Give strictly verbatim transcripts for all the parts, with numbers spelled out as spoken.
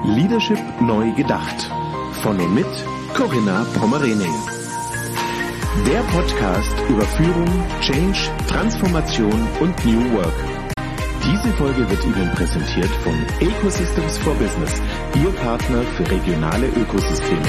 Leadership neu gedacht. Von und mit Corinna Pommerening. Der Podcast über Führung, Change, Transformation und New Work. Diese Folge wird Ihnen präsentiert von Ecosystems for Business, Ihr Partner für regionale Ökosysteme.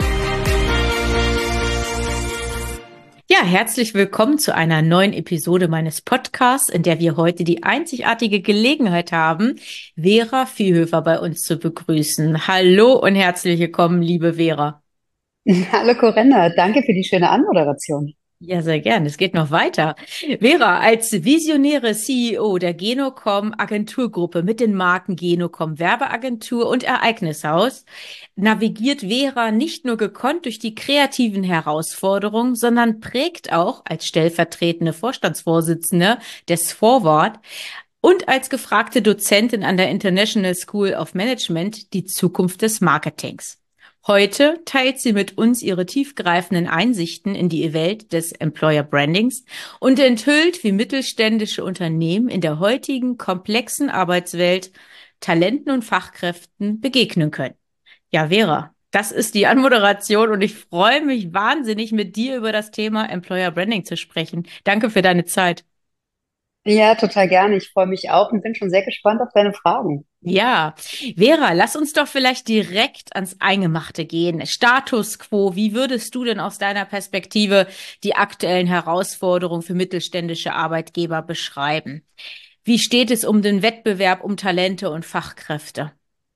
Ja, herzlich willkommen zu einer neuen Episode meines Podcasts, in der wir heute die einzigartige Gelegenheit haben, Vera Viehhöfer bei uns zu begrüßen. Hallo und herzlich willkommen, liebe Vera. Hallo Corinna, danke für die schöne Anmoderation. Ja, sehr gern. Es geht noch weiter. Vera, als visionäre C E O der Genocom Agenturgruppe mit den Marken Genocom Werbeagentur und Ereignishaus navigiert Vera nicht nur gekonnt durch die kreativen Herausforderungen, sondern prägt auch als stellvertretende Vorstandsvorsitzende des Forward und als gefragte Dozentin an der International School of Management die Zukunft des Marketings. Heute teilt sie mit uns ihre tiefgreifenden Einsichten in die Welt des Employer Brandings und enthüllt, wie mittelständische Unternehmen in der heutigen komplexen Arbeitswelt Talenten und Fachkräften begegnen können. Ja, Vera, das ist die Anmoderation und ich freue mich wahnsinnig, mit dir über das Thema Employer Branding zu sprechen. Danke für deine Zeit. Ja, total gerne. Ich freue mich auch und bin schon sehr gespannt auf deine Fragen. Ja, Vera, lass uns doch vielleicht direkt ans Eingemachte gehen. Status quo, wie würdest du denn aus deiner Perspektive die aktuellen Herausforderungen für mittelständische Arbeitgeber beschreiben? Wie steht es um den Wettbewerb um Talente und Fachkräfte?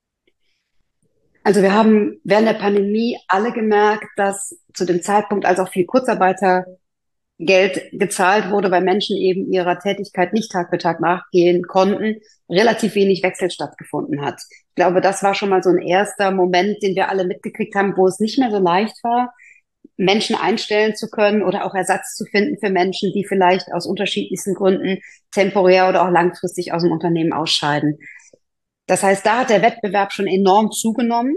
Also wir haben während der Pandemie alle gemerkt, dass zu dem Zeitpunkt, als auch viel Kurzarbeitergeld gezahlt wurde, weil Menschen eben ihrer Tätigkeit nicht Tag für Tag nachgehen konnten, relativ wenig Wechsel stattgefunden hat. Ich glaube, das war schon mal so ein erster Moment, den wir alle mitgekriegt haben, wo es nicht mehr so leicht war, Menschen einstellen zu können oder auch Ersatz zu finden für Menschen, die vielleicht aus unterschiedlichsten Gründen temporär oder auch langfristig aus dem Unternehmen ausscheiden. Das heißt, da hat der Wettbewerb schon enorm zugenommen.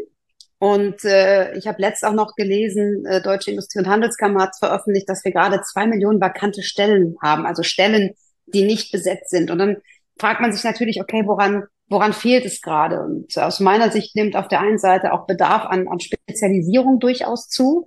Und äh, ich habe letzt auch noch gelesen, äh, Deutsche Industrie- und Handelskammer hat veröffentlicht, dass wir gerade zwei Millionen vakante Stellen haben, also Stellen, die nicht besetzt sind. Und dann fragt man sich natürlich, okay, woran woran fehlt es gerade? Und aus meiner Sicht nimmt auf der einen Seite auch Bedarf an, an Spezialisierung durchaus zu.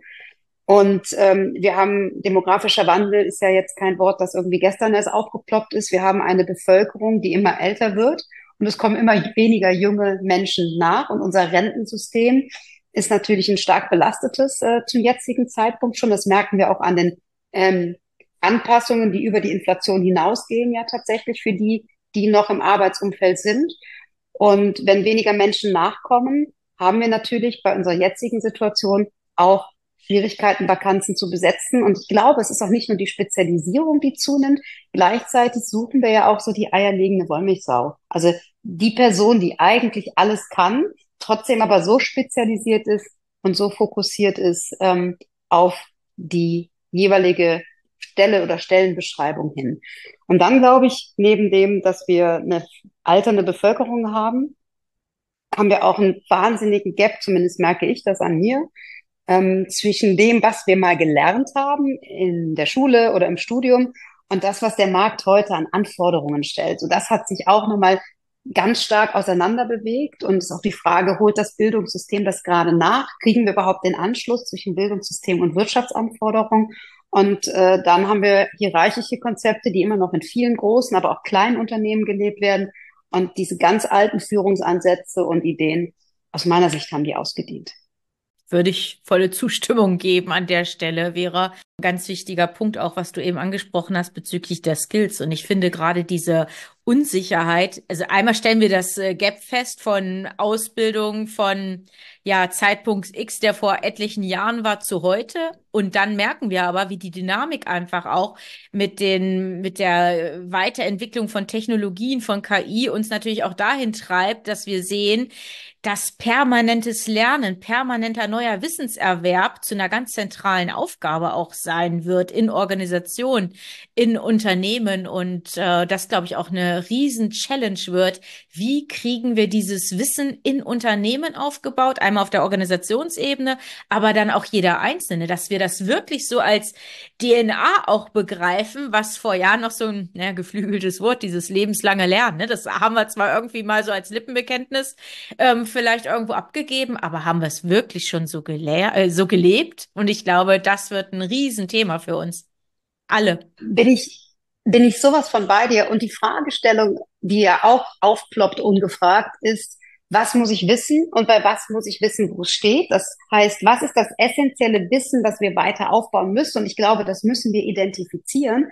Und ähm, wir haben, demografischer Wandel ist ja jetzt kein Wort, das irgendwie gestern erst aufgeploppt ist. Wir haben eine Bevölkerung, die immer älter wird. Und es kommen immer weniger junge Menschen nach. Und unser Rentensystem ist natürlich ein stark belastetes äh, zum jetzigen Zeitpunkt schon. Das merken wir auch an den ähm, Anpassungen, die über die Inflation hinausgehen, ja tatsächlich für die, die noch im Arbeitsumfeld sind. Und wenn weniger Menschen nachkommen, haben wir natürlich bei unserer jetzigen Situation auch Schwierigkeiten, Vakanzen zu besetzen. Und ich glaube, es ist auch nicht nur die Spezialisierung, die zunimmt. Gleichzeitig suchen wir ja auch so die eierlegende Wollmilchsau. Also die Person, die eigentlich alles kann, trotzdem aber so spezialisiert ist und so fokussiert ist ähm, auf die jeweilige Stelle oder Stellenbeschreibung hin. Und dann glaube ich, neben dem, dass wir eine alternde Bevölkerung haben, haben wir auch einen wahnsinnigen Gap, zumindest merke ich das an mir, Ähm, zwischen dem, was wir mal gelernt haben in der Schule oder im Studium und das, was der Markt heute an Anforderungen stellt. So, das hat sich auch nochmal ganz stark auseinander bewegt und es ist auch die Frage, holt das Bildungssystem das gerade nach? Kriegen wir überhaupt den Anschluss zwischen Bildungssystem und Wirtschaftsanforderungen? Und äh, dann haben wir hierarchische Konzepte, die immer noch in vielen großen, aber auch kleinen Unternehmen gelebt werden. Und diese ganz alten Führungsansätze und Ideen, aus meiner Sicht, haben die ausgedient. Würde ich volle Zustimmung geben an der Stelle, Vera. Ein ganz wichtiger Punkt auch, was du eben angesprochen hast bezüglich der Skills. Und ich finde gerade diese Unsicherheit, also einmal stellen wir das Gap fest von Ausbildung von ja Zeitpunkt X, der vor etlichen Jahren war, zu heute. Und dann merken wir aber, wie die Dynamik einfach auch mit den mit der Weiterentwicklung von Technologien, von K I uns natürlich auch dahin treibt, dass wir sehen, dass permanentes Lernen, permanenter neuer Wissenserwerb zu einer ganz zentralen Aufgabe auch sein wird in Organisationen, in Unternehmen und äh, das, glaube ich, auch eine eine riesen Challenge wird. Wie kriegen wir dieses Wissen in Unternehmen aufgebaut? Einmal auf der Organisationsebene, aber dann auch jeder Einzelne, dass wir das wirklich so als D N A auch begreifen, was vor Jahren noch so ein ja, geflügeltes Wort, dieses lebenslange Lernen, ne? Das haben wir zwar irgendwie mal so als Lippenbekenntnis ähm, vielleicht irgendwo abgegeben, aber haben wir es wirklich schon so, gelehr äh, so gelebt? Und ich glaube, das wird ein Riesenthema für uns alle. Bin ich, bin ich sowas von bei dir. Und die Fragestellung, die ja auch aufploppt ungefragt, ist, was muss ich wissen und bei was muss ich wissen, wo es steht? Das heißt, was ist das essentielle Wissen, das wir weiter aufbauen müssen? Und ich glaube, das müssen wir identifizieren.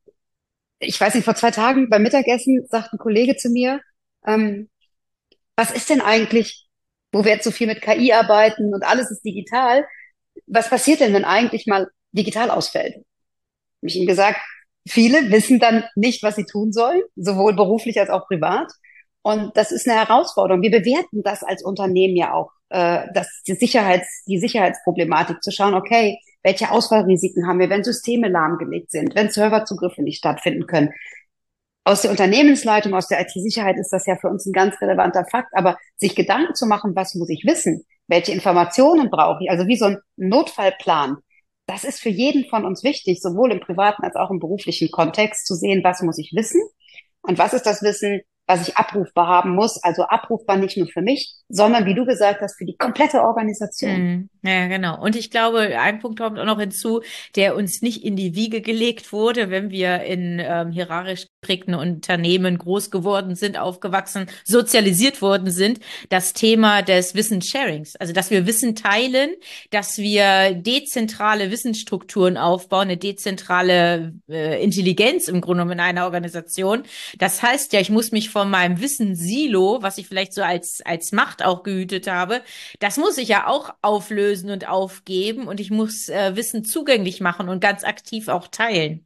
Ich weiß nicht, vor zwei Tagen beim Mittagessen sagt ein Kollege zu mir, ähm, was ist denn eigentlich, wo wir jetzt so viel mit K I arbeiten und alles ist digital, was passiert denn, wenn eigentlich mal digital ausfällt? Habe ich ihm gesagt, viele wissen dann nicht, was sie tun sollen, sowohl beruflich als auch privat. Und das ist eine Herausforderung. Wir bewerten das als Unternehmen ja auch, äh, dass die Sicherheits, die Sicherheitsproblematik zu schauen, okay, welche Ausfallrisiken haben wir, wenn Systeme lahmgelegt sind, wenn Serverzugriffe nicht stattfinden können. Aus der Unternehmensleitung, aus der I T-Sicherheit ist das ja für uns ein ganz relevanter Fakt, aber sich Gedanken zu machen, was muss ich wissen, welche Informationen brauche ich, also wie so ein Notfallplan, das ist für jeden von uns wichtig, sowohl im privaten als auch im beruflichen Kontext, zu sehen, was muss ich wissen und was ist das Wissen, was ich abrufbar haben muss, also abrufbar nicht nur für mich, sondern wie du gesagt hast, für die komplette Organisation. Mm, ja, genau. Und ich glaube, ein Punkt kommt auch noch hinzu, der uns nicht in die Wiege gelegt wurde, wenn wir in ähm, hierarchisch geprägten Unternehmen groß geworden sind, aufgewachsen, sozialisiert worden sind, das Thema des Wissenssharings. Also, dass wir Wissen teilen, dass wir dezentrale Wissensstrukturen aufbauen, eine dezentrale äh, Intelligenz im Grunde genommen in einer Organisation. Das heißt ja, ich muss mich von meinem Wissenssilo, was ich vielleicht so als, als Macht auch gehütet habe, das muss ich ja auch auflösen und aufgeben und ich muss äh, Wissen zugänglich machen und ganz aktiv auch teilen.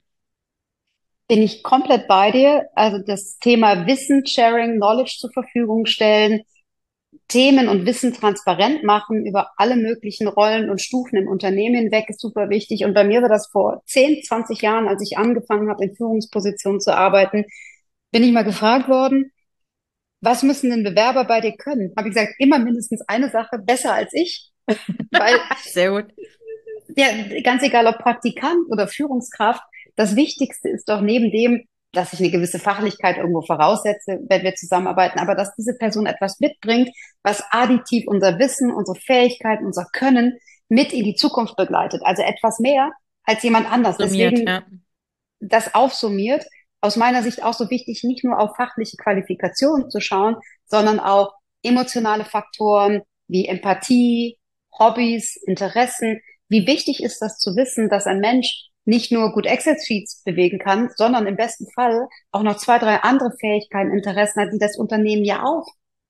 Bin ich komplett bei dir. Also das Thema Wissenssharing, Knowledge zur Verfügung stellen, Themen und Wissen transparent machen über alle möglichen Rollen und Stufen im Unternehmen hinweg ist super wichtig. Und bei mir war das vor zehn, zwanzig Jahren, als ich angefangen habe, in Führungspositionen zu arbeiten, bin ich mal gefragt worden, was müssen denn Bewerber bei dir können? Habe ich gesagt, immer mindestens eine Sache besser als ich. Weil, Sehr gut. ja, ganz egal ob Praktikant oder Führungskraft, das Wichtigste ist doch neben dem, dass ich eine gewisse Fachlichkeit irgendwo voraussetze, wenn wir zusammenarbeiten, aber dass diese Person etwas mitbringt, was additiv unser Wissen, unsere Fähigkeiten, unser Können mit in die Zukunft begleitet. Also etwas mehr als jemand anders. Summiert, Deswegen ja. das aufsummiert. Aus meiner Sicht auch so wichtig, nicht nur auf fachliche Qualifikationen zu schauen, sondern auch emotionale Faktoren wie Empathie, Hobbys, Interessen. Wie wichtig ist das zu wissen, dass ein Mensch nicht nur gut Excel-Sheets bewegen kann, sondern im besten Fall auch noch zwei, drei andere Fähigkeiten, Interessen hat, die das Unternehmen ja auch,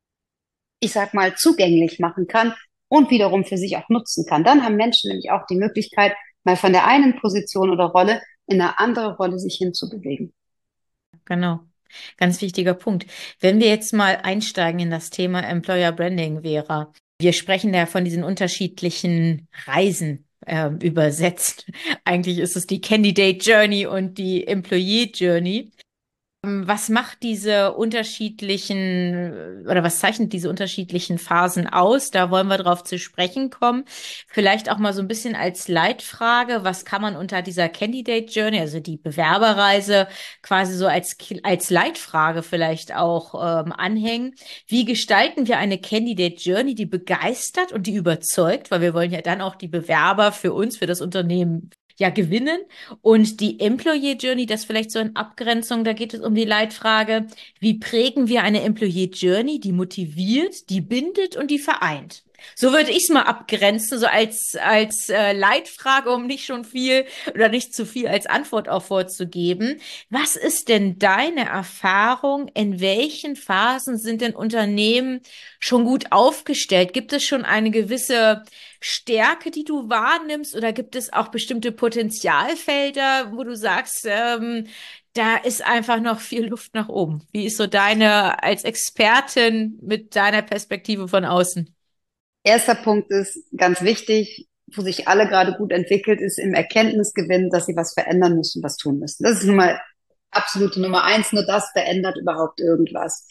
ich sag mal, zugänglich machen kann und wiederum für sich auch nutzen kann. Dann haben Menschen nämlich auch die Möglichkeit, mal von der einen Position oder Rolle in eine andere Rolle sich hinzubewegen. Genau. Ganz wichtiger Punkt. Wenn wir jetzt mal einsteigen in das Thema Employer Branding, Vera, wir sprechen ja von diesen unterschiedlichen Reisen äh, übersetzt. Eigentlich ist es die Candidate Journey und die Employee Journey. Was macht diese unterschiedlichen oder was zeichnet diese unterschiedlichen Phasen aus? Da wollen wir drauf zu sprechen kommen. Vielleicht auch mal so ein bisschen als Leitfrage, was kann man unter dieser Candidate Journey, also die Bewerberreise, quasi so als, als Leitfrage vielleicht auch ähm, anhängen? Wie gestalten wir eine Candidate Journey, die begeistert und die überzeugt? Weil wir wollen ja dann auch die Bewerber für uns, für das Unternehmen ja gewinnen. Und die Employee Journey, das vielleicht so in Abgrenzung, da geht es um die Leitfrage, wie prägen wir eine Employee Journey, die motiviert, die bindet und die vereint? So würde ich es mal abgrenzen, so als als äh, Leitfrage, um nicht schon viel oder nicht zu viel als Antwort auch vorzugeben. Was ist denn deine Erfahrung? In welchen Phasen sind denn Unternehmen schon gut aufgestellt? Gibt es schon eine gewisse Stärke, die du wahrnimmst, oder gibt es auch bestimmte Potenzialfelder, wo du sagst, ähm, da ist einfach noch viel Luft nach oben? Wie ist so deine als Expertin mit deiner Perspektive von außen? Erster Punkt ist ganz wichtig, wo sich alle gerade gut entwickelt, ist im Erkenntnisgewinn, dass sie was verändern müssen, was tun müssen. Das ist nun mal absolute Nummer eins. Nur das verändert überhaupt irgendwas.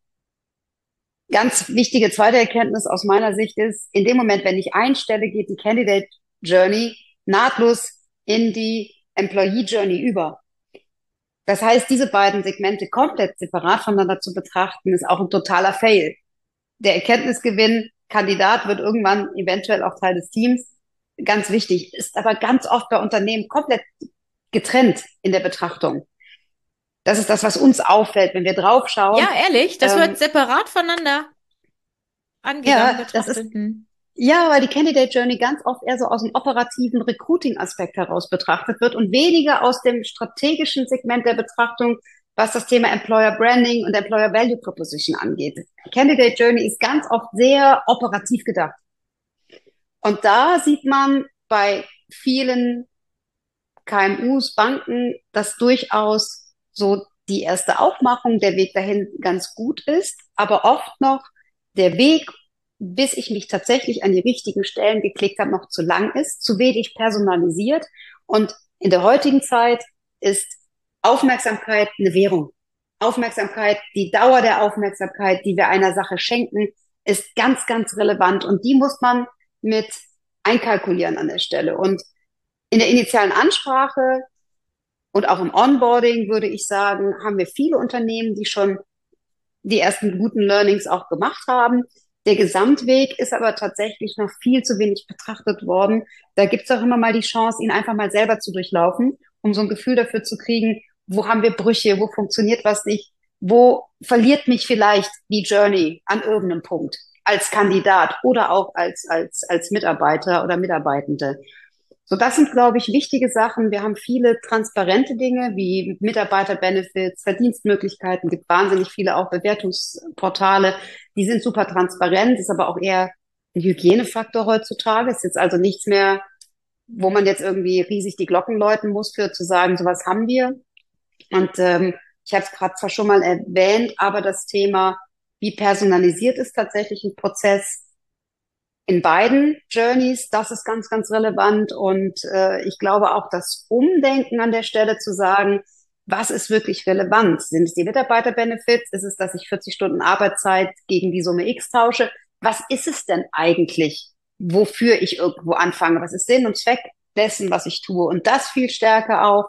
Ganz wichtige zweite Erkenntnis aus meiner Sicht ist, in dem Moment, wenn ich einstelle, geht die Candidate Journey nahtlos in die Employee Journey über. Das heißt, diese beiden Segmente komplett separat voneinander zu betrachten, ist auch ein totaler Fail. Der Erkenntnisgewinn, Kandidat wird irgendwann eventuell auch Teil des Teams, ganz wichtig, ist aber ganz oft bei Unternehmen komplett getrennt in der Betrachtung. Das ist das, was uns auffällt, wenn wir draufschauen. Ja, ehrlich, das Ähm, wird separat voneinander angegangen, ja, das ist, betrachtet. Hm. ja, weil die Candidate Journey ganz oft eher so aus dem operativen Recruiting-Aspekt heraus betrachtet wird und weniger aus dem strategischen Segment der Betrachtung, was das Thema Employer Branding und Employer Value Proposition angeht. Candidate Journey ist ganz oft sehr operativ gedacht. Und da sieht man bei vielen K M Us, Banken, dass durchaus so die erste Aufmachung, der Weg dahin ganz gut ist, aber oft noch der Weg, bis ich mich tatsächlich an die richtigen Stellen geklickt habe, noch zu lang ist, zu wenig personalisiert. Und in der heutigen Zeit ist Aufmerksamkeit eine Währung. Aufmerksamkeit, die Dauer der Aufmerksamkeit, die wir einer Sache schenken, ist ganz, ganz relevant. Und die muss man mit einkalkulieren an der Stelle. Und in der initialen Ansprache und auch im Onboarding, würde ich sagen, haben wir viele Unternehmen, die schon die ersten guten Learnings auch gemacht haben. Der Gesamtweg ist aber tatsächlich noch viel zu wenig betrachtet worden. Da gibt es auch immer mal die Chance, ihn einfach mal selber zu durchlaufen, um so ein Gefühl dafür zu kriegen, wo haben wir Brüche, wo funktioniert was nicht, wo verliert mich vielleicht die Journey an irgendeinem Punkt als Kandidat oder auch als, als, als Mitarbeiter oder Mitarbeitende. So, das sind, glaube ich, wichtige Sachen. Wir haben viele transparente Dinge wie Mitarbeiter-Benefits, Verdienstmöglichkeiten, gibt wahnsinnig viele auch Bewertungsportale. Die sind super transparent, ist aber auch eher ein Hygienefaktor heutzutage. Ist jetzt also nichts mehr, wo man jetzt irgendwie riesig die Glocken läuten muss, für zu sagen, sowas haben wir. Und ähm, ich habe es gerade zwar schon mal erwähnt, aber das Thema, wie personalisiert ist tatsächlich ein Prozess, in beiden Journeys, das ist ganz, ganz relevant. Und äh, ich glaube auch das Umdenken an der Stelle zu sagen, was ist wirklich relevant? Sind es die Mitarbeiter-Benefits? Ist es, dass ich vierzig Stunden Arbeitszeit gegen die Summe X tausche? Was ist es denn eigentlich, wofür ich irgendwo anfange? Was ist Sinn und Zweck dessen, was ich tue? Und das viel stärker auch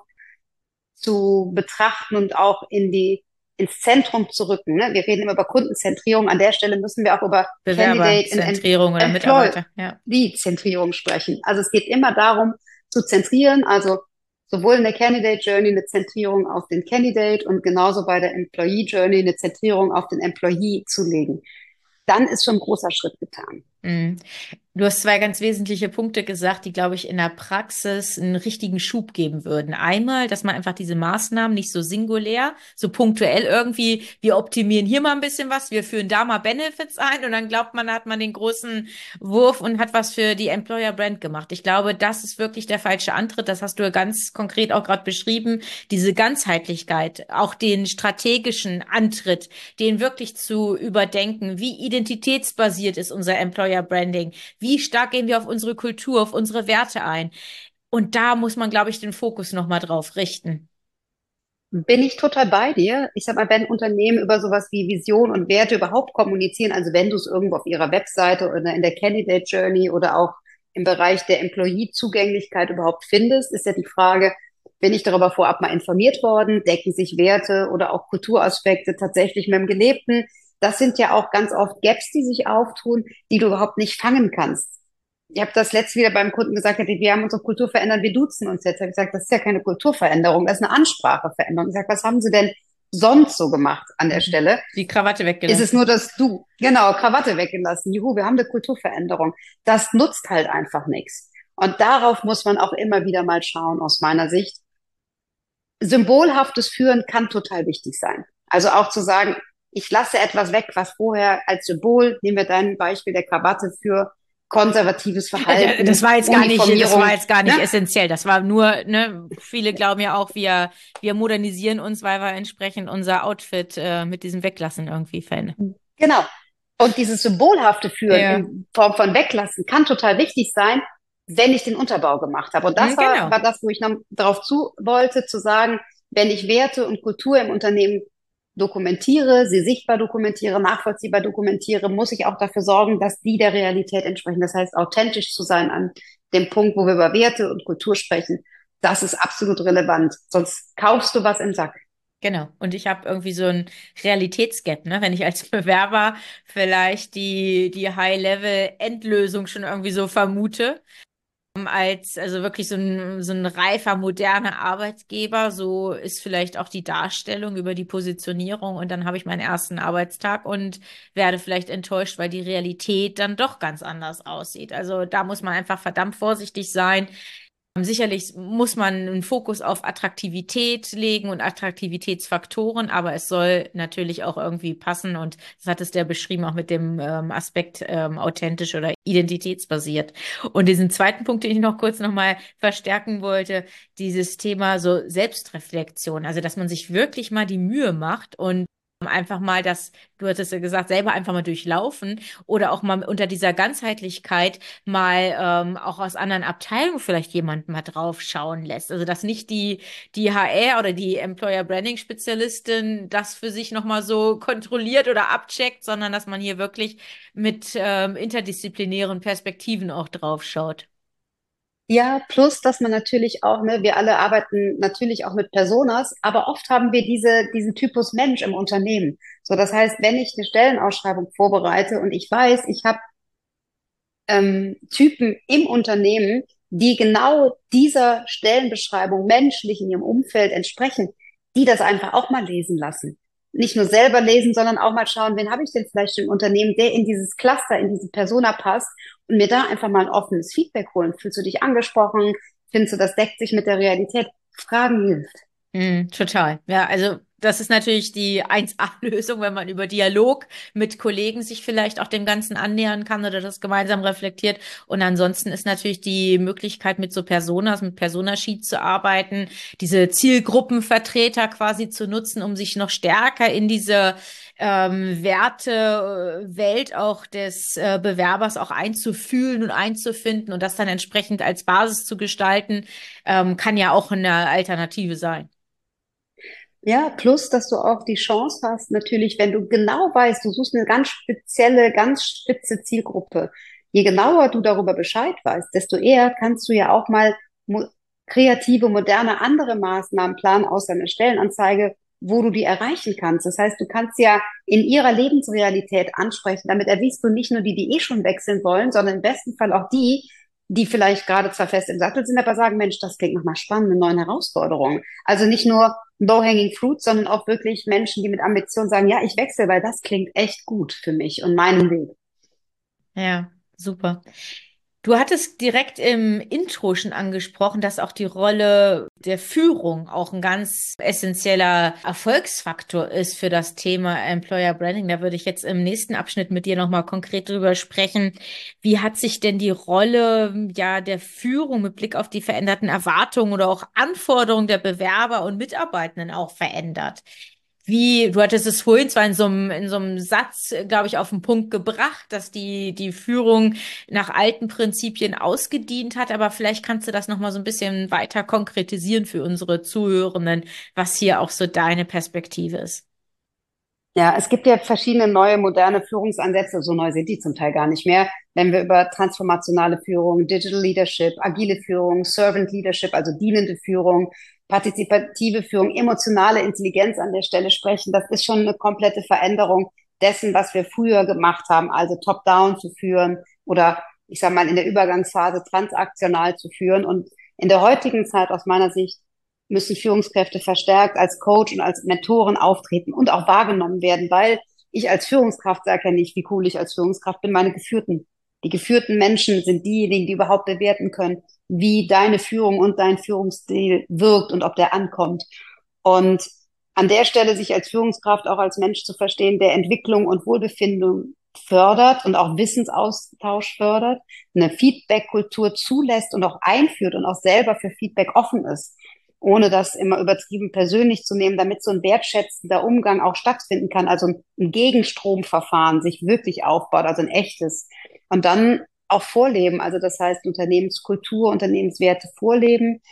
zu betrachten und auch in die ins Zentrum zu rücken. Ne? Wir reden immer über Kundenzentrierung. An der Stelle müssen wir auch über Bewerberzentrierung oder Mitarbeiter. Ja. Die Zentrierung sprechen. Also es geht immer darum, zu zentrieren, also sowohl in der Candidate Journey eine Zentrierung auf den Candidate und genauso bei der Employee Journey eine Zentrierung auf den Employee zu legen. Dann ist schon ein großer Schritt getan. Mhm. Du hast zwei ganz wesentliche Punkte gesagt, die, glaube ich, in der Praxis einen richtigen Schub geben würden. Einmal, dass man einfach diese Maßnahmen nicht so singulär, so punktuell irgendwie, wir optimieren hier mal ein bisschen was, wir führen da mal Benefits ein und dann glaubt man, hat man den großen Wurf und hat was für die Employer Brand gemacht. Ich glaube, das ist wirklich der falsche Antritt. Das hast du ja ganz konkret auch gerade beschrieben. Diese Ganzheitlichkeit, auch den strategischen Antritt, den wirklich zu überdenken. Wie identitätsbasiert ist unser Employer Branding? Wie stark gehen wir auf unsere Kultur, auf unsere Werte ein? Und da muss man, glaube ich, den Fokus nochmal drauf richten. Bin ich total bei dir. Ich sag mal, wenn Unternehmen über sowas wie Vision und Werte überhaupt kommunizieren, also wenn du es irgendwo auf ihrer Webseite oder in der Candidate Journey oder auch im Bereich der Employee-Zugänglichkeit überhaupt findest, ist ja die Frage, bin ich darüber vorab mal informiert worden? Decken sich Werte oder auch Kulturaspekte tatsächlich mit dem Gelebten? Das sind ja auch ganz oft Gaps, die sich auftun, die du überhaupt nicht fangen kannst. Ich habe das letzte wieder beim Kunden gesagt, wir haben unsere Kultur verändert, wir duzen uns jetzt. Er hat gesagt, das ist ja keine Kulturveränderung, das ist eine Anspracheveränderung. Ich sage, was haben Sie denn sonst so gemacht an der Stelle? Die Krawatte weggelassen. Ist es nur, dass du, genau, Krawatte weggelassen. Juhu, wir haben eine Kulturveränderung. Das nutzt halt einfach nichts. Und darauf muss man auch immer wieder mal schauen, aus meiner Sicht. Symbolhaftes Führen kann total wichtig sein. Also auch zu sagen, ich lasse etwas weg, was vorher als Symbol, nehmen wir dein Beispiel der Krawatte für konservatives Verhalten. Das war jetzt gar nicht, das war jetzt gar nicht ne? essentiell. Das war nur, ne, viele glauben ja auch, wir, wir modernisieren uns, weil wir entsprechend unser Outfit äh, mit diesem Weglassen irgendwie verändern. Genau. Und dieses symbolhafte Führen Ja. in Form von Weglassen kann total wichtig sein, wenn ich den Unterbau gemacht habe. Und das Mhm, war, genau. war das, wo ich noch darauf zu wollte, zu sagen, wenn ich Werte und Kultur im Unternehmen dokumentiere, sie sichtbar dokumentiere, nachvollziehbar dokumentiere, muss ich auch dafür sorgen, dass die der Realität entsprechen. Das heißt, authentisch zu sein an dem Punkt, wo wir über Werte und Kultur sprechen, das ist absolut relevant. Sonst kaufst du was im Sack. Genau. Und ich habe irgendwie so ein Realitätsgap, ne? Wenn ich als Bewerber vielleicht die, die High-Level-Endlösung schon irgendwie so vermute, als also wirklich so ein, so ein reifer, moderner Arbeitgeber, so ist vielleicht auch die Darstellung über die Positionierung und dann habe ich meinen ersten Arbeitstag und werde vielleicht enttäuscht, weil die Realität dann doch ganz anders aussieht. Also da muss man einfach verdammt vorsichtig sein. Sicherlich muss man einen Fokus auf Attraktivität legen und Attraktivitätsfaktoren, aber es soll natürlich auch irgendwie passen und das hat es ja beschrieben, auch mit dem ähm, Aspekt ähm, authentisch oder identitätsbasiert. Und diesen zweiten Punkt, den ich noch kurz nochmal verstärken wollte, dieses Thema so Selbstreflexion, also dass man sich wirklich mal die Mühe macht und einfach mal das, du hattest ja gesagt, selber einfach mal durchlaufen oder auch mal unter dieser Ganzheitlichkeit mal ähm, auch aus anderen Abteilungen vielleicht jemanden mal drauf schauen lässt. Also dass nicht die, die H R oder die Employer Branding Spezialistin das für sich nochmal so kontrolliert oder abcheckt, sondern dass man hier wirklich mit ähm, interdisziplinären Perspektiven auch drauf schaut. Ja, plus, dass man natürlich auch, ne, wir alle arbeiten natürlich auch mit Personas, aber oft haben wir diese, diesen Typus Mensch im Unternehmen. So, das heißt, wenn ich eine Stellenausschreibung vorbereite und ich weiß, ich habe ähm, Typen im Unternehmen, die genau dieser Stellenbeschreibung menschlich in ihrem Umfeld entsprechen, die das einfach auch mal lesen lassen. Nicht nur selber lesen, sondern auch mal schauen, wen habe ich denn vielleicht im Unternehmen, der in dieses Cluster, in diese Persona passt und mir da einfach mal ein offenes Feedback holen. Fühlst du dich angesprochen? Findest du, das deckt sich mit der Realität? Fragen hilft. Mm, total. Ja, also das ist natürlich die eins A-Lösung, wenn man über Dialog mit Kollegen sich vielleicht auch dem Ganzen annähern kann oder das gemeinsam reflektiert. Und ansonsten ist natürlich die Möglichkeit, mit so Personas, mit Personasheets zu arbeiten, diese Zielgruppenvertreter quasi zu nutzen, um sich noch stärker in diese ähm, Wertewelt auch des äh, Bewerbers auch einzufühlen und einzufinden und das dann entsprechend als Basis zu gestalten, ähm, kann ja auch eine Alternative sein. Ja, plus, dass du auch die Chance hast, natürlich, wenn du genau weißt, du suchst eine ganz spezielle, ganz spitze Zielgruppe. Je genauer du darüber Bescheid weißt, desto eher kannst du ja auch mal mo kreative, moderne, andere Maßnahmen planen, außer eine Stellenanzeige, wo du die erreichen kannst. Das heißt, du kannst ja in ihrer Lebensrealität ansprechen. Damit erwischst du nicht nur die, die eh schon wechseln wollen, sondern im besten Fall auch die, die vielleicht gerade zwar fest im Sattel sind, aber sagen, Mensch, das klingt nach einer spannenden neuen Herausforderung. Also nicht nur low-hanging fruit, sondern auch wirklich Menschen, die mit Ambition sagen, ja, ich wechsle, weil das klingt echt gut für mich und meinen Weg. Ja, super. Du hattest direkt im Intro schon angesprochen, dass auch die Rolle der Führung auch ein ganz essentieller Erfolgsfaktor ist für das Thema Employer Branding. Da würde ich jetzt im nächsten Abschnitt mit dir nochmal konkret drüber sprechen. Wie hat sich denn die Rolle, ja, der Führung mit Blick auf die veränderten Erwartungen oder auch Anforderungen der Bewerber und Mitarbeitenden auch verändert? Wie, du hattest es vorhin zwar in so einem, in so einem Satz, glaube ich, auf den Punkt gebracht, dass die, die Führung nach alten Prinzipien ausgedient hat, aber vielleicht kannst du das nochmal so ein bisschen weiter konkretisieren für unsere Zuhörenden, was hier auch so deine Perspektive ist. Ja, es gibt ja verschiedene neue, moderne Führungsansätze. So neu sind die zum Teil gar nicht mehr. Wenn wir über transformationale Führung, Digital Leadership, agile Führung, Servant Leadership, also dienende Führung, partizipative Führung, emotionale Intelligenz an der Stelle sprechen, das ist schon eine komplette Veränderung dessen, was wir früher gemacht haben, also top-down zu führen oder ich sage mal in der Übergangsphase transaktional zu führen. Und in der heutigen Zeit aus meiner Sicht müssen Führungskräfte verstärkt als Coach und als Mentoren auftreten und auch wahrgenommen werden, weil ich als Führungskraft sage ja nicht, wie cool ich als Führungskraft bin, meine Geführten. Die geführten Menschen sind diejenigen, die überhaupt bewerten können, wie deine Führung und dein Führungsstil wirkt und ob der ankommt. Und an der Stelle sich als Führungskraft auch als Mensch zu verstehen, der Entwicklung und Wohlbefinden fördert und auch Wissensaustausch fördert, eine Feedback-Kultur zulässt und auch einführt und auch selber für Feedback offen ist, ohne das immer übertrieben persönlich zu nehmen, damit so ein wertschätzender Umgang auch stattfinden kann, also ein Gegenstromverfahren sich wirklich aufbaut, also ein echtes. Und dann auch vorleben, also das heißt Unternehmenskultur, Unternehmenswerte vorleben,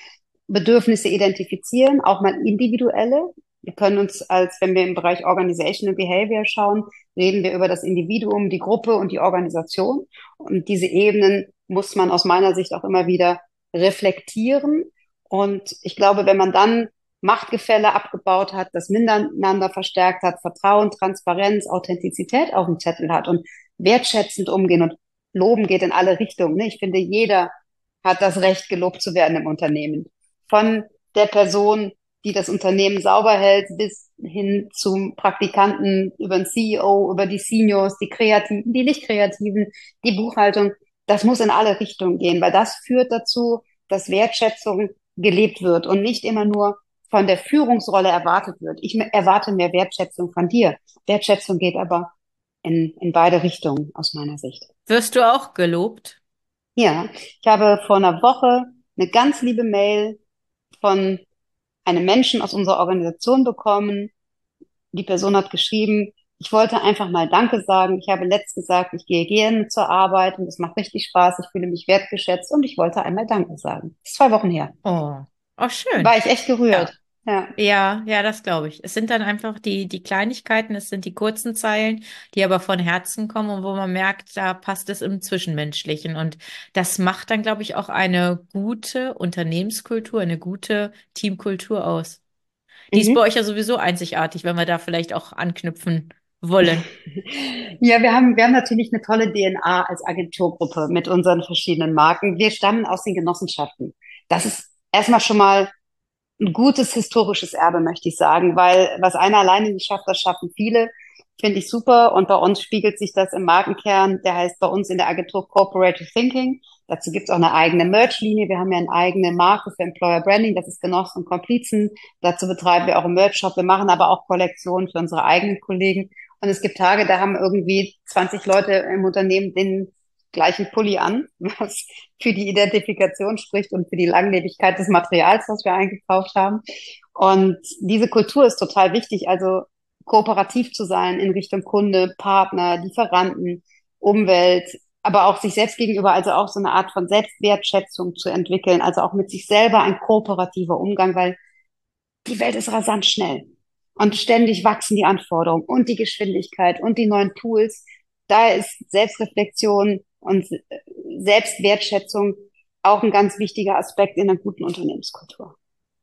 Bedürfnisse identifizieren, auch mal individuelle. Wir können uns als, wenn wir im Bereich Organizational Behavior schauen, reden wir über das Individuum, die Gruppe und die Organisation. Und diese Ebenen muss man aus meiner Sicht auch immer wieder reflektieren. Und ich glaube, wenn man dann Machtgefälle abgebaut hat, das Miteinander verstärkt hat, Vertrauen, Transparenz, Authentizität auf dem Zettel hat und wertschätzend umgehen und loben geht in alle Richtungen. Ich finde, jeder hat das Recht, gelobt zu werden im Unternehmen. Von der Person, die das Unternehmen sauber hält, bis hin zum Praktikanten, über den C E O, über die Seniors, die Kreativen, die Nicht-Kreativen, die Buchhaltung. Das muss in alle Richtungen gehen, weil das führt dazu, dass Wertschätzung gelebt wird und nicht immer nur von der Führungsrolle erwartet wird. Ich erwarte mehr Wertschätzung von dir. Wertschätzung geht aber in, in beide Richtungen aus meiner Sicht. Wirst du auch gelobt? Ja, ich habe vor einer Woche eine ganz liebe Mail von einem Menschen aus unserer Organisation bekommen. Die Person hat geschrieben, ich wollte einfach mal Danke sagen. Ich habe letzt gesagt, ich gehe gerne zur Arbeit und es macht richtig Spaß. Ich fühle mich wertgeschätzt und ich wollte einmal Danke sagen. Das ist zwei Wochen her. Oh, oh schön. War ich echt gerührt. Ja. Ja. Ja, ja, das glaube ich. Es sind dann einfach die, die Kleinigkeiten, es sind die kurzen Zeilen, die aber von Herzen kommen und wo man merkt, da passt es im Zwischenmenschlichen. Und das macht dann, glaube ich, auch eine gute Unternehmenskultur, eine gute Teamkultur aus. Die ist bei Mhm. euch ja sowieso einzigartig, wenn wir da vielleicht auch anknüpfen wollen. Ja, wir haben, wir haben natürlich eine tolle D N A als Agenturgruppe mit unseren verschiedenen Marken. Wir stammen aus den Genossenschaften. Das ist erstmal schon mal ein gutes historisches Erbe, möchte ich sagen, weil was einer alleine nicht schafft, das schaffen viele. Finde ich super. Und bei uns spiegelt sich das im Markenkern. Der heißt bei uns in der Agentur Corporative Thinking. Dazu gibt es auch eine eigene Merch-Linie. Wir haben ja eine eigene Marke für Employer Branding. Das ist Genossen und Komplizen. Dazu betreiben wir auch einen Merch-Shop. Wir machen aber auch Kollektionen für unsere eigenen Kollegen. Und es gibt Tage, da haben irgendwie zwanzig Leute im Unternehmen den gleichen Pulli an, was für die Identifikation spricht und für die Langlebigkeit des Materials, was wir eingekauft haben. Und diese Kultur ist total wichtig, also kooperativ zu sein in Richtung Kunde, Partner, Lieferanten, Umwelt, aber auch sich selbst gegenüber, also auch so eine Art von Selbstwertschätzung zu entwickeln, also auch mit sich selber ein kooperativer Umgang, weil die Welt ist rasant schnell und ständig wachsen die Anforderungen und die Geschwindigkeit und die neuen Tools. Da ist Selbstreflexion und Selbstwertschätzung auch ein ganz wichtiger Aspekt in einer guten Unternehmenskultur.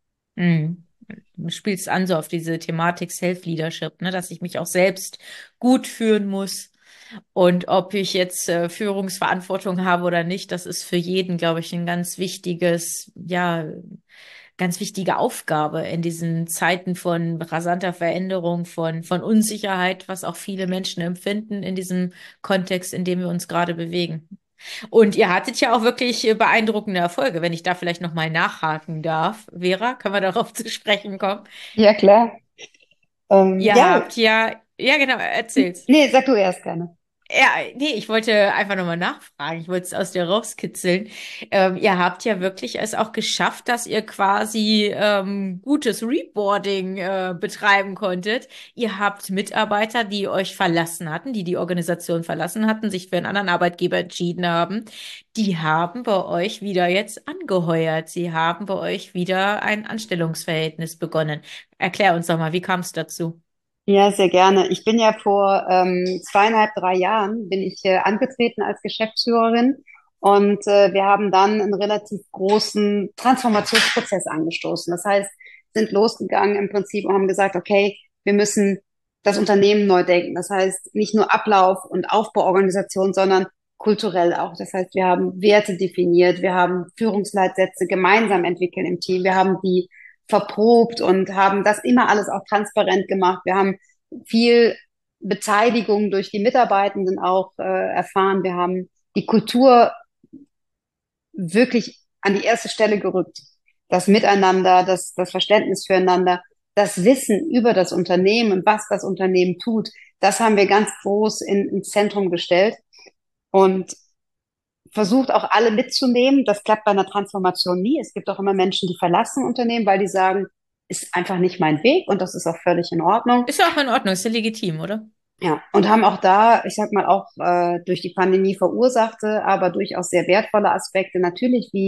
Mhm. Du spielst an so auf diese Thematik Self-Leadership, ne, dass ich mich auch selbst gut führen muss. Und ob ich jetzt äh, Führungsverantwortung habe oder nicht, das ist für jeden, glaube ich, ein ganz wichtiges, ja, ganz wichtige Aufgabe in diesen Zeiten von rasanter Veränderung, von, von Unsicherheit, was auch viele Menschen empfinden in diesem Kontext, in dem wir uns gerade bewegen. Und ihr hattet ja auch wirklich äh, beeindruckende Erfolge, wenn ich da vielleicht nochmal nachhaken darf. Vera, können wir darauf zu sprechen kommen? Ja, klar. Ähm, Ihr ja, habt ja, ja genau, erzähl's. nee, sag du erst gerne. Ja, nee, ich wollte einfach nochmal nachfragen. Ich wollte es aus dir rauskitzeln. Ähm, ihr habt ja wirklich es auch geschafft, dass ihr quasi ähm, gutes Reboarding äh, betreiben konntet. Ihr habt Mitarbeiter, die euch verlassen hatten, die die Organisation verlassen hatten, sich für einen anderen Arbeitgeber entschieden haben. Die haben bei euch wieder jetzt angeheuert. Sie haben bei euch wieder ein Anstellungsverhältnis begonnen. Erklär uns doch mal, wie kam es dazu? Ja, sehr gerne. Ich bin ja vor ähm, zweieinhalb, drei Jahren bin ich äh, angetreten als Geschäftsführerin und äh, wir haben dann einen relativ großen Transformationsprozess angestoßen. Das heißt, sind losgegangen im Prinzip und haben gesagt, okay, wir müssen das Unternehmen neu denken. Das heißt, nicht nur Ablauf und Aufbauorganisation, sondern kulturell auch. Das heißt, wir haben Werte definiert, wir haben Führungsleitsätze gemeinsam entwickelt im Team, wir haben die verprobt und haben das immer alles auch transparent gemacht. Wir haben viel Beteiligung durch die Mitarbeitenden auch äh, erfahren. Wir haben die Kultur wirklich an die erste Stelle gerückt. Das Miteinander, das, das Verständnis füreinander, das Wissen über das Unternehmen und was das Unternehmen tut, das haben wir ganz groß in, ins Zentrum gestellt und versucht auch alle mitzunehmen. Das klappt bei einer Transformation nie. Es gibt auch immer Menschen, die verlassen Unternehmen, weil die sagen, ist einfach nicht mein Weg und das ist auch völlig in Ordnung. Ist ja auch in Ordnung, ist ja legitim, oder? Ja, und haben auch da, ich sag mal, auch äh, durch die Pandemie verursachte, aber durchaus sehr wertvolle Aspekte, natürlich wie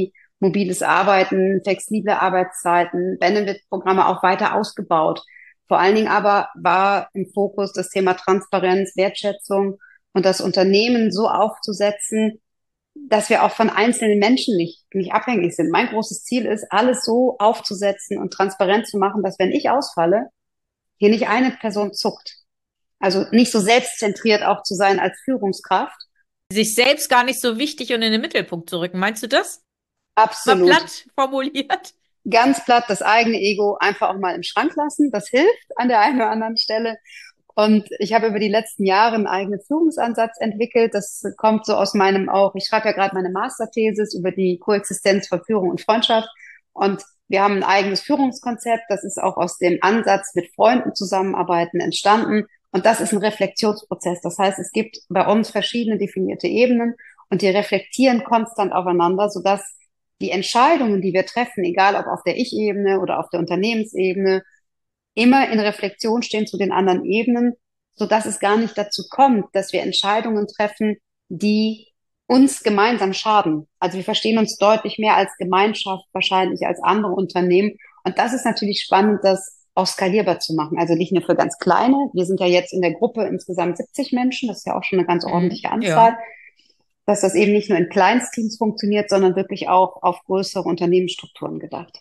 mobiles Arbeiten, flexible Arbeitszeiten, Benefit-Programme auch weiter ausgebaut. Vor allen Dingen aber war im Fokus das Thema Transparenz, Wertschätzung und das Unternehmen so aufzusetzen, dass wir auch von einzelnen Menschen nicht, nicht abhängig sind. Mein großes Ziel ist, alles so aufzusetzen und transparent zu machen, dass wenn ich ausfalle, hier nicht eine Person zuckt. Also nicht so selbstzentriert auch zu sein als Führungskraft. Sich selbst gar nicht so wichtig und in den Mittelpunkt zu rücken. Meinst du das? Mal Absolut. platt formuliert. Ganz platt das eigene Ego einfach auch mal im Schrank lassen. Das hilft an der einen oder anderen Stelle. Und ich habe über die letzten Jahre einen eigenen Führungsansatz entwickelt. Das kommt so aus meinem auch, ich schreibe ja gerade meine Masterthesis über die Koexistenz von Führung und Freundschaft. Und wir haben ein eigenes Führungskonzept. Das ist auch aus dem Ansatz mit Freunden zusammenarbeiten entstanden. Und das ist ein Reflexionsprozess. Das heißt, es gibt bei uns verschiedene definierte Ebenen und die reflektieren konstant aufeinander, sodass die Entscheidungen, die wir treffen, egal ob auf der Ich-Ebene oder auf der Unternehmensebene, immer in Reflexion stehen zu den anderen Ebenen, sodass es gar nicht dazu kommt, dass wir Entscheidungen treffen, die uns gemeinsam schaden. Also wir verstehen uns deutlich mehr als Gemeinschaft wahrscheinlich als andere Unternehmen. Und das ist natürlich spannend, das auch skalierbar zu machen. Also nicht nur für ganz kleine. Wir sind ja jetzt in der Gruppe insgesamt siebzig Menschen. Das ist ja auch schon eine ganz ordentliche Anzahl. Ja. Dass das eben nicht nur in Kleinstteams funktioniert, sondern wirklich auch auf größere Unternehmensstrukturen gedacht.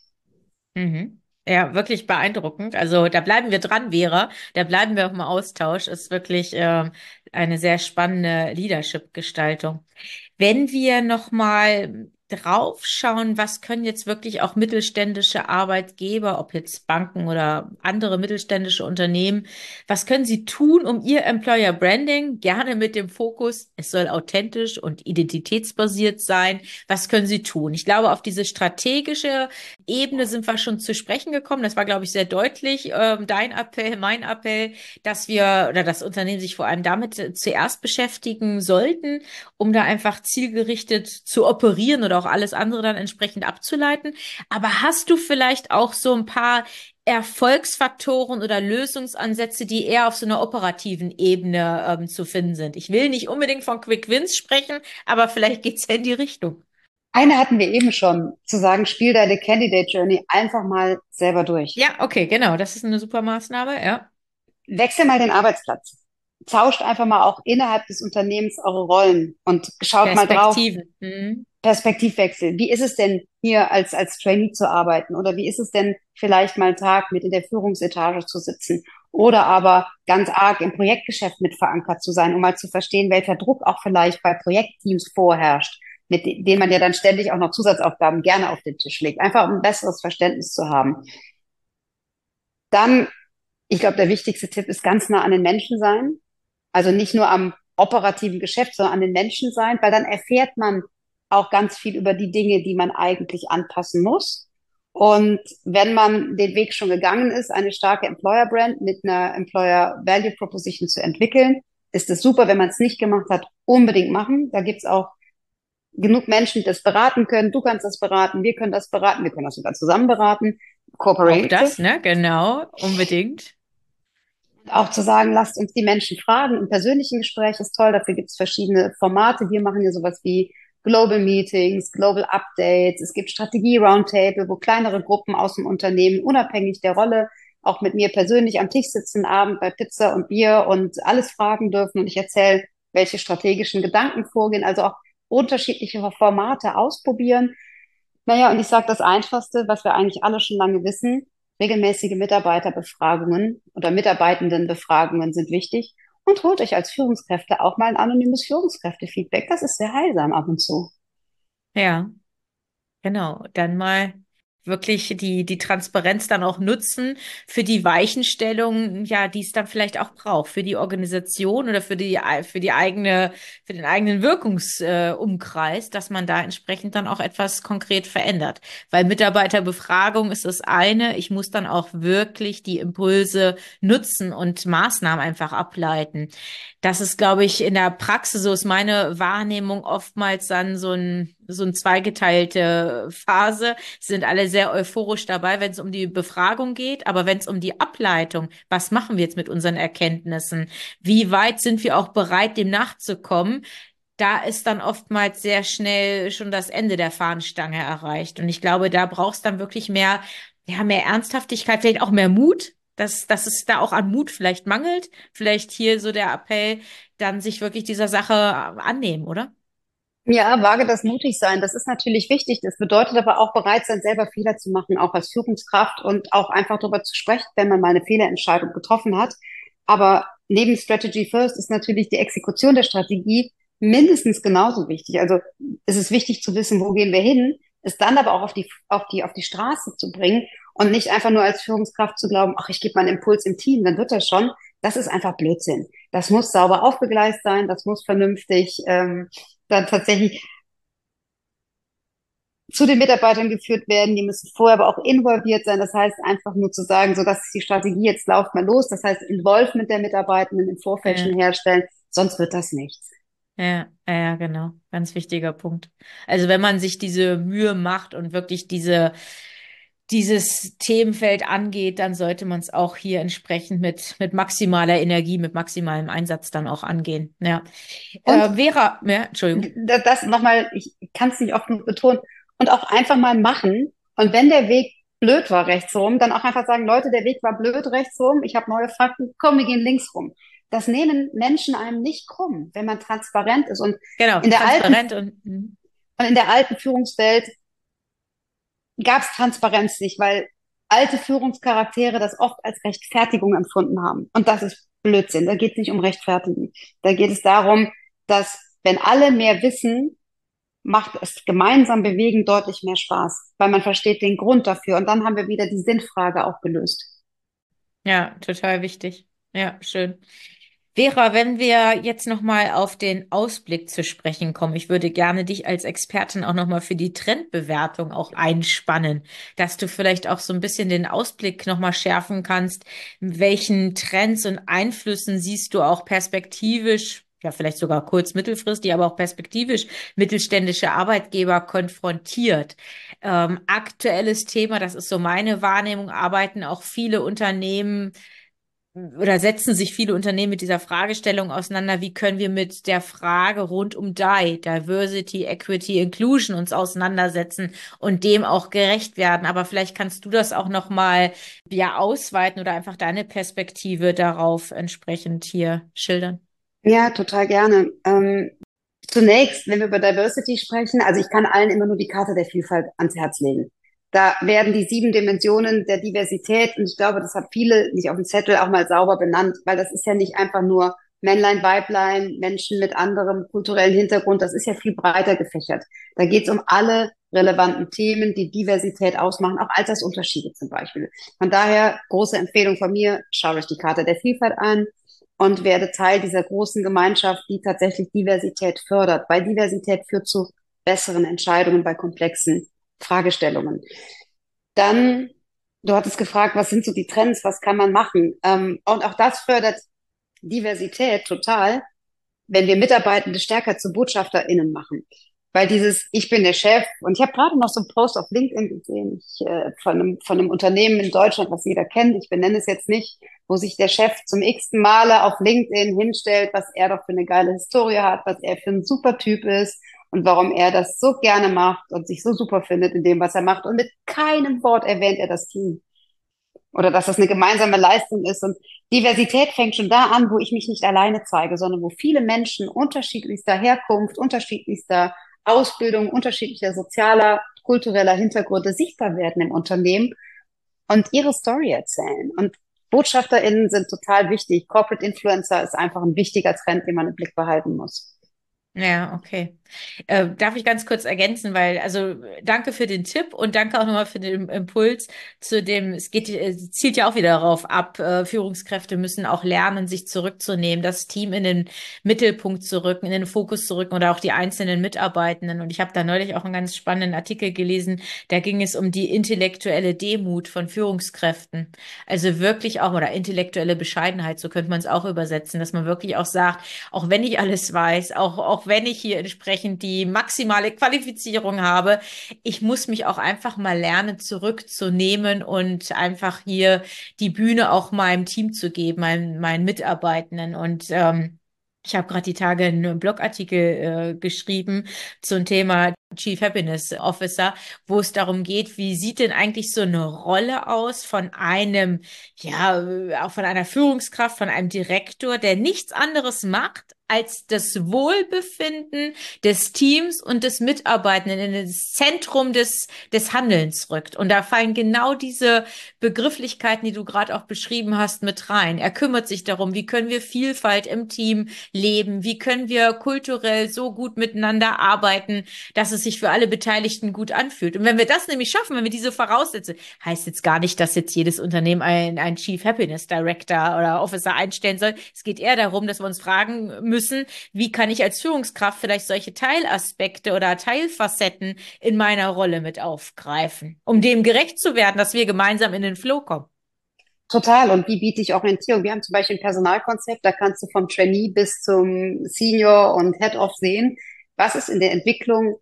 Mhm. Ja, wirklich beeindruckend. Also da bleiben wir dran, Vera. Da bleiben wir auch im Austausch. Ist wirklich äh, eine sehr spannende Leadership-Gestaltung. Wenn wir nochmal drauf schauen, was können jetzt wirklich auch mittelständische Arbeitgeber, ob jetzt Banken oder andere mittelständische Unternehmen, was können sie tun, um ihr Employer Branding, gerne mit dem Fokus, es soll authentisch und identitätsbasiert sein, was können sie tun? Ich glaube, auf diese strategische Ebene sind wir schon zu sprechen gekommen. Das war, glaube ich, sehr deutlich, äh, dein Appell, mein Appell, dass wir oder das Unternehmen sich vor allem damit zuerst beschäftigen sollten, um da einfach zielgerichtet zu operieren oder auch alles andere dann entsprechend abzuleiten. Aber hast du vielleicht auch so ein paar Erfolgsfaktoren oder Lösungsansätze, die eher auf so einer operativen Ebene ähm, zu finden sind? Ich will nicht unbedingt von Quick Wins sprechen, aber vielleicht geht's ja in die Richtung. Eine hatten wir eben schon, zu sagen, spiel deine Candidate Journey einfach mal selber durch. Ja, okay, genau, das ist eine super Maßnahme, ja. Wechsel mal den Arbeitsplatz. Tauscht einfach mal auch innerhalb des Unternehmens eure Rollen und schaut mal drauf. Perspektiven. Mhm. Perspektivwechsel. Wie ist es denn, hier als, als Trainee zu arbeiten? Oder wie ist es denn, vielleicht mal einen Tag mit in der Führungsetage zu sitzen? Oder aber ganz arg im Projektgeschäft mit verankert zu sein, um mal zu verstehen, welcher Druck auch vielleicht bei Projektteams vorherrscht, mit denen man ja dann ständig auch noch Zusatzaufgaben gerne auf den Tisch legt. Einfach um ein besseres Verständnis zu haben. Dann, ich glaube, der wichtigste Tipp ist ganz nah an den Menschen sein. Also nicht nur am operativen Geschäft, sondern an den Menschen sein, weil dann erfährt man auch ganz viel über die Dinge, die man eigentlich anpassen muss. Und wenn man den Weg schon gegangen ist, eine starke Employer Brand mit einer Employer Value Proposition zu entwickeln, ist es super. Wenn man es nicht gemacht hat, unbedingt machen. Da gibt's auch genug Menschen, die das beraten können. Du kannst das beraten, wir können das beraten, wir können das sogar zusammen beraten. Auch das, ne? Genau, unbedingt. Auch zu sagen, lasst uns die Menschen fragen. Im persönlichen Gespräch ist toll, dafür gibt es verschiedene Formate. Wir machen hier sowas wie Global Meetings, Global Updates. Es gibt Strategie-Roundtable, wo kleinere Gruppen aus dem Unternehmen, unabhängig der Rolle, auch mit mir persönlich am Tisch sitzen, Abend bei Pizza und Bier und alles fragen dürfen. Und ich erzähle, welche strategischen Gedanken vorgehen. Also auch unterschiedliche Formate ausprobieren. Naja, und ich sage das Einfachste, was wir eigentlich alle schon lange wissen: regelmäßige Mitarbeiterbefragungen oder Mitarbeitendenbefragungen sind wichtig. Und holt euch als Führungskräfte auch mal ein anonymes Führungskräftefeedback. Das ist sehr heilsam ab und zu. Ja, genau. Dann mal wirklich die, die Transparenz dann auch nutzen für die Weichenstellung, ja, die es dann vielleicht auch braucht, für die Organisation oder für die, für die eigene, für den eigenen Wirkungsumkreis, äh, dass man da entsprechend dann auch etwas konkret verändert. Weil Mitarbeiterbefragung ist das eine. Ich muss dann auch wirklich die Impulse nutzen und Maßnahmen einfach ableiten. Das ist, glaube ich, in der Praxis, so ist meine Wahrnehmung, oftmals dann so ein, so ein zweigeteilte Phase. Sie sind alle sehr euphorisch dabei, wenn es um die Befragung geht, aber wenn es um die Ableitung, was machen wir jetzt mit unseren Erkenntnissen? Wie weit sind wir auch bereit, dem nachzukommen? da ist dann oftmals sehr schnell schon das Ende der Fahnenstange erreicht. Und ich glaube, da brauchst dann wirklich mehr, ja, mehr Ernsthaftigkeit, vielleicht auch mehr Mut, dass, dass es da auch an Mut vielleicht mangelt. Vielleicht hier so der Appell, dann sich wirklich dieser Sache annehmen, oder? Ja, wage das mutig sein. Das ist natürlich wichtig. Das bedeutet aber auch bereit sein, selber Fehler zu machen, auch als Führungskraft und auch einfach darüber zu sprechen, wenn man mal eine Fehlerentscheidung getroffen hat. Aber neben Strategy First ist natürlich die Exekution der Strategie mindestens genauso wichtig. Also es ist wichtig zu wissen, wo gehen wir hin, es dann aber auch auf die, auf die, auf die Straße zu bringen und nicht einfach nur als Führungskraft zu glauben, ach, ich gebe meinen Impuls im Team, dann wird das schon. Das ist einfach Blödsinn. Das muss sauber aufgegleist sein, das muss vernünftig ähm, dann tatsächlich zu den Mitarbeitern geführt werden. Die müssen vorher aber auch involviert sein. Das heißt, einfach nur zu sagen, so, das ist die Strategie, jetzt lauft mal los. Das heißt, Involvement der Mitarbeitenden im Vorfeld Ja. schon herstellen. Sonst wird das nichts. Ja, ja, ja, genau. Ganz wichtiger Punkt. Also wenn man sich diese Mühe macht und wirklich diese, dieses Themenfeld angeht, dann sollte man es auch hier entsprechend mit, mit maximaler Energie, mit maximalem Einsatz dann auch angehen. Ja. Und Äh, Vera, ja, Entschuldigung. das, das nochmal, ich kann es nicht oft genug betonen, und auch einfach mal machen. Und wenn der Weg blöd war rechts rum, dann auch einfach sagen, Leute, der Weg war blöd rechts rum, ich habe neue Fakten, komm, wir gehen links rum. Das nehmen Menschen einem nicht krumm, wenn man transparent ist. Und Genau, in der alten, transparent und mhm. und in der alten Führungswelt gab es Transparenz nicht, weil alte Führungscharaktere das oft als Rechtfertigung empfunden haben. Und das ist Blödsinn. Da geht es nicht um Rechtfertigen. Da geht es darum, dass wenn alle mehr wissen, macht es gemeinsam bewegen deutlich mehr Spaß, weil man versteht den Grund dafür. Und dann haben wir wieder die Sinnfrage auch gelöst. Ja, total wichtig. Ja, schön. Vera, wenn wir jetzt nochmal auf den Ausblick zu sprechen kommen, ich würde gerne dich als Expertin auch nochmal für die Trendbewertung auch einspannen, dass du vielleicht auch so ein bisschen den Ausblick nochmal schärfen kannst. Welchen Trends und Einflüssen siehst du auch perspektivisch, ja, vielleicht sogar kurz-, mittelfristig, aber auch perspektivisch mittelständische Arbeitgeber konfrontiert? Ähm, aktuelles Thema, das ist so meine Wahrnehmung, arbeiten auch viele Unternehmen oder setzen sich viele Unternehmen mit dieser Fragestellung auseinander, wie können wir mit der Frage rund um D I, Diversity, Equity, Inclusion uns auseinandersetzen und dem auch gerecht werden. Aber vielleicht kannst du das auch nochmal ja ausweiten oder einfach deine Perspektive darauf entsprechend hier schildern. Ja, total gerne. Ähm, zunächst, wenn wir über Diversity sprechen, also ich kann allen immer nur die Karte der Vielfalt ans Herz legen. Da werden die sieben Dimensionen der Diversität, und ich glaube, das haben viele nicht auf dem Zettel auch mal sauber benannt, weil das ist ja nicht einfach nur Männlein, Weiblein, Menschen mit anderem kulturellen Hintergrund, das ist ja viel breiter gefächert. Da geht es um alle relevanten Themen, die Diversität ausmachen, auch Altersunterschiede zum Beispiel. Von daher, große Empfehlung von mir, schaut euch die Karte der Vielfalt an und werde Teil dieser großen Gemeinschaft, die tatsächlich Diversität fördert, weil Diversität führt zu besseren Entscheidungen bei komplexen Fragestellungen. Dann, du hattest gefragt, was sind so die Trends, was kann man machen? Ähm, und auch das fördert Diversität total, wenn wir Mitarbeitende stärker zu BotschafterInnen machen. Weil dieses, ich bin der Chef, und ich habe gerade noch so einen Post auf LinkedIn gesehen, ich, äh, von, einem, von einem Unternehmen in Deutschland, was jeder kennt, ich benenne es jetzt nicht, wo sich der Chef zum x-ten Male auf LinkedIn hinstellt, was er doch für eine geile Historie hat, was er für ein super Typ ist und warum er das so gerne macht und sich so super findet in dem, was er macht. Und mit keinem Wort erwähnt er das Team. Oder dass das eine gemeinsame Leistung ist. Und Diversität fängt schon da an, wo ich mich nicht alleine zeige, sondern wo viele Menschen unterschiedlichster Herkunft, unterschiedlichster Ausbildung, unterschiedlicher sozialer, kultureller Hintergründe sichtbar werden im Unternehmen und ihre Story erzählen. Und BotschafterInnen sind total wichtig. Corporate Influencer ist einfach ein wichtiger Trend, den man im Blick behalten muss. Ja, okay. Äh, darf ich ganz kurz ergänzen, weil, also danke für den Tipp und danke auch nochmal für den Impuls zu dem, es geht, es zielt ja auch wieder darauf ab, äh, Führungskräfte müssen auch lernen, sich zurückzunehmen, das Team in den Mittelpunkt zu rücken, in den Fokus zu rücken oder auch die einzelnen Mitarbeitenden. Und ich habe da neulich auch einen ganz spannenden Artikel gelesen, da ging es um die intellektuelle Demut von Führungskräften. Also wirklich auch, oder intellektuelle Bescheidenheit, so könnte man es auch übersetzen, dass man wirklich auch sagt, auch wenn ich alles weiß, auch, auch wenn ich hier entsprechend die maximale Qualifizierung habe, ich muss mich auch einfach mal lernen, zurückzunehmen und einfach hier die Bühne auch meinem Team zu geben, meinen, meinen Mitarbeitenden. Und ähm, Ich habe gerade die Tage einen Blogartikel äh, geschrieben zum Thema Chief Happiness Officer, wo es darum geht, wie sieht denn eigentlich so eine Rolle aus von einem, ja, äh, auch von einer Führungskraft, von einem Direktor, der nichts anderes macht, als das Wohlbefinden des Teams und des Mitarbeitenden in das Zentrum des, des Handelns rückt. Und da fallen genau diese Begrifflichkeiten, die du gerade auch beschrieben hast, mit rein. Er kümmert sich darum, wie können wir Vielfalt im Team leben, wie können wir kulturell so gut miteinander arbeiten, dass es sich für alle Beteiligten gut anfühlt. Und wenn wir das nämlich schaffen, wenn wir diese Voraussetzungen, heißt jetzt gar nicht, dass jetzt jedes Unternehmen einen, einen Chief Happiness Director oder Officer einstellen soll. Es geht eher darum, dass wir uns fragen müssen, wie kann ich als Führungskraft vielleicht solche Teilaspekte oder Teilfacetten in meiner Rolle mit aufgreifen, um dem gerecht zu werden, dass wir gemeinsam in den Flow kommen. Total. Und wie biete ich Orientierung? Wir haben zum Beispiel ein Personalkonzept, da kannst du vom Trainee bis zum Senior und Head-Off sehen, was ist in der Entwicklung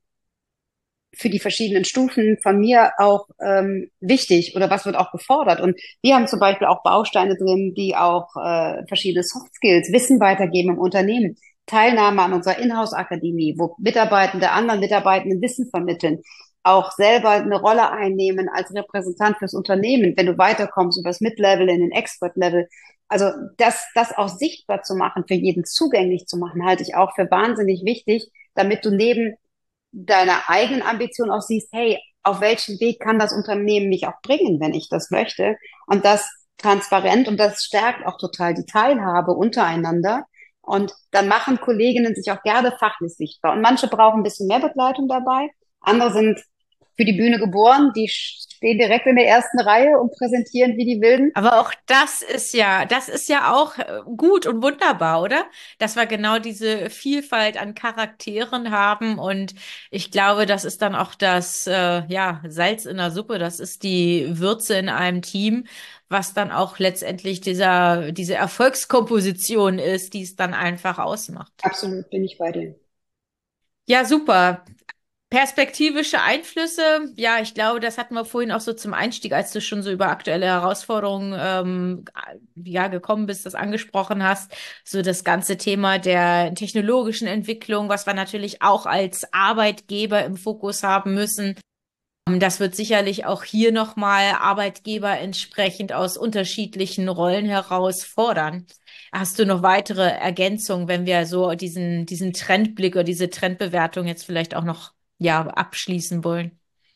für die verschiedenen Stufen von mir auch ähm, wichtig oder was wird auch gefordert. Und wir haben zum Beispiel auch Bausteine drin, die auch äh, verschiedene Soft Skills, Wissen weitergeben im Unternehmen. Teilnahme an unserer Inhouse-Akademie, wo Mitarbeitende anderen Mitarbeitenden Wissen vermitteln, auch selber eine Rolle einnehmen als Repräsentant fürs Unternehmen, wenn du weiterkommst über das Mid-Level in den Expert-Level. Also das, das auch sichtbar zu machen, für jeden zugänglich zu machen, halte ich auch für wahnsinnig wichtig, damit du neben deiner eigenen Ambition auch siehst, hey, auf welchen Weg kann das Unternehmen mich auch bringen, wenn ich das möchte? Und das transparent und das stärkt auch total die Teilhabe untereinander. Und dann machen Kolleginnen sich auch gerne fachlich sichtbar. Und manche brauchen ein bisschen mehr Begleitung dabei. Andere sind für die Bühne geboren, die stehen direkt in der ersten Reihe und präsentieren wie die Wilden. Aber auch das ist ja, das ist ja auch äh, gut und wunderbar, oder? Dass wir genau diese Vielfalt an Charakteren haben und ich glaube, das ist dann auch das, äh, ja, Salz in der Suppe, das ist die Würze in einem Team, was dann auch letztendlich dieser, diese Erfolgskomposition ist, die es dann einfach ausmacht. Absolut, bin ich bei dir. Ja, super. Perspektivische Einflüsse, ja, ich glaube, das hatten wir vorhin auch so zum Einstieg, als du schon so über aktuelle Herausforderungen ähm, ja, gekommen bist, das angesprochen hast, so das ganze Thema der technologischen Entwicklung, was wir natürlich auch als Arbeitgeber im Fokus haben müssen. Das wird sicherlich auch hier nochmal Arbeitgeber entsprechend aus unterschiedlichen Rollen herausfordern. Hast du noch weitere Ergänzungen, wenn wir so diesen, diesen Trendblick oder diese Trendbewertung jetzt vielleicht auch noch ja, abschließen wollen?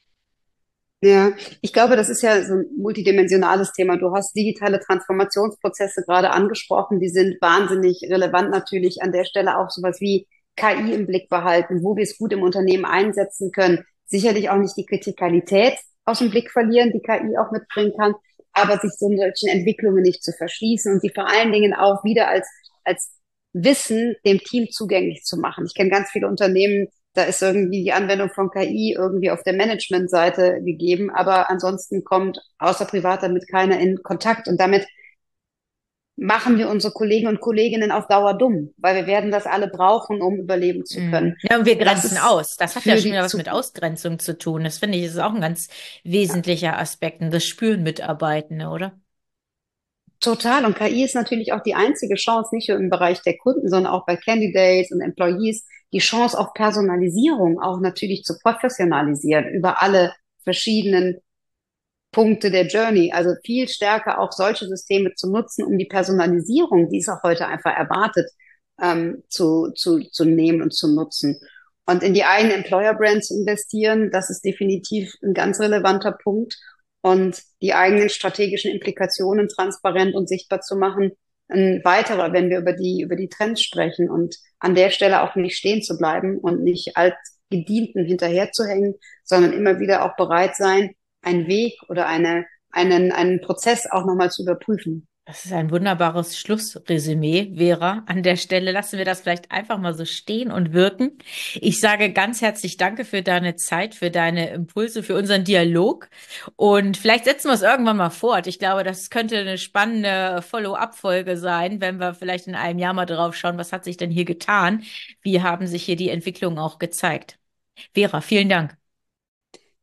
Ja, ich glaube, das ist ja so ein multidimensionales Thema. Du hast digitale Transformationsprozesse gerade angesprochen, die sind wahnsinnig relevant natürlich an der Stelle auch sowas wie K I im Blick behalten, wo wir es gut im Unternehmen einsetzen können. Sicherlich auch nicht die Kritikalität aus dem Blick verlieren, die K I auch mitbringen kann, aber sich so solchen Entwicklungen nicht zu verschließen und sie vor allen Dingen auch wieder als, als Wissen dem Team zugänglich zu machen. Ich kenne ganz viele Unternehmen, da ist irgendwie die Anwendung von K I irgendwie auf der Managementseite gegeben, aber ansonsten kommt außer privat damit keiner in Kontakt. Und damit machen wir unsere Kollegen und Kolleginnen auf Dauer dumm, weil wir werden das alle brauchen, um überleben zu können. Ja, und wir Das grenzen ist aus. Das hat für ja schon die wieder was mit Zukunft. Ausgrenzung zu tun. Das finde ich, ist auch ein ganz wesentlicher Aspekt. Und das spüren Mitarbeitende, oder? Total. Und K I ist natürlich auch die einzige Chance, nicht nur im Bereich der Kunden, sondern auch bei Candidates und Employees, die Chance auf Personalisierung auch natürlich zu professionalisieren über alle verschiedenen Punkte der Journey. Also viel stärker auch solche Systeme zu nutzen, um die Personalisierung, die es auch heute einfach erwartet, ähm, zu, zu, zu nehmen und zu nutzen. Und in die eigene Employer Brand zu investieren, das ist definitiv ein ganz relevanter Punkt. Und die eigenen strategischen Implikationen transparent und sichtbar zu machen, ein weiterer, wenn wir über die, über die Trends sprechen und an der Stelle auch nicht stehen zu bleiben und nicht altgedienten hinterherzuhängen, sondern immer wieder auch bereit sein, einen Weg oder eine, einen, einen Prozess auch nochmal zu überprüfen. Das ist ein wunderbares Schlussresümee, Vera. An der Stelle lassen wir das vielleicht einfach mal so stehen und wirken. Ich sage ganz herzlich Danke für deine Zeit, für deine Impulse, für unseren Dialog. Und vielleicht setzen wir es irgendwann mal fort. Ich glaube, das könnte eine spannende Follow-up-Folge sein, wenn wir vielleicht in einem Jahr mal drauf schauen, was hat sich denn hier getan? Wie haben sich hier die Entwicklungen auch gezeigt? Vera, vielen Dank.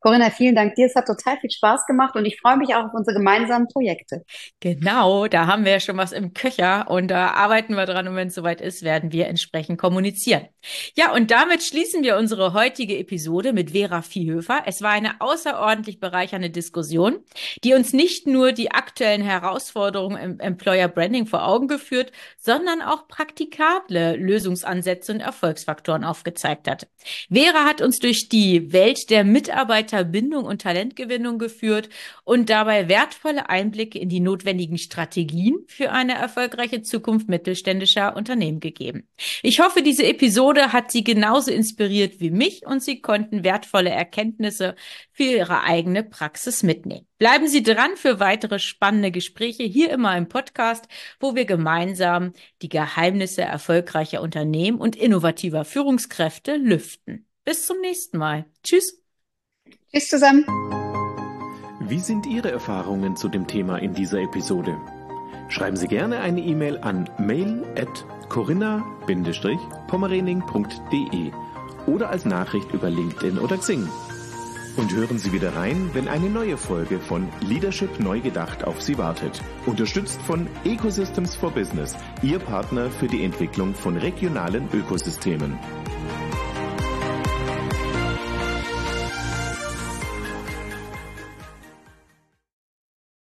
Corinna, vielen Dank dir. Es hat total viel Spaß gemacht und ich freue mich auch auf unsere gemeinsamen Projekte. Genau, da haben wir ja schon was im Köcher und da arbeiten wir dran und wenn es soweit ist, werden wir entsprechend kommunizieren. Ja, und damit schließen wir unsere heutige Episode mit Vera Viehhöfer. Es war eine außerordentlich bereichernde Diskussion, die uns nicht nur die aktuellen Herausforderungen im Employer Branding vor Augen geführt, sondern auch praktikable Lösungsansätze und Erfolgsfaktoren aufgezeigt hat. Vera hat uns durch die Welt der Mitarbeiterbindung und Talentgewinnung geführt und dabei wertvolle Einblicke in die notwendigen Strategien für eine erfolgreiche Zukunft mittelständischer Unternehmen gegeben. Ich hoffe, diese Episode hat Sie genauso inspiriert wie mich und Sie konnten wertvolle Erkenntnisse für Ihre eigene Praxis mitnehmen. Bleiben Sie dran für weitere spannende Gespräche hier immer im Podcast, wo wir gemeinsam die Geheimnisse erfolgreicher Unternehmen und innovativer Führungskräfte lüften. Bis zum nächsten Mal. Tschüss. Tschüss zusammen. Wie sind Ihre Erfahrungen zu dem Thema in dieser Episode? Schreiben Sie gerne eine E-Mail an mail at corinna Bindestrich pommerening punkt de oder als Nachricht über LinkedIn oder Xing. Und hören Sie wieder rein, wenn eine neue Folge von Leadership neu gedacht auf Sie wartet. Unterstützt von Ecosystems for Business, Ihr Partner für die Entwicklung von regionalen Ökosystemen.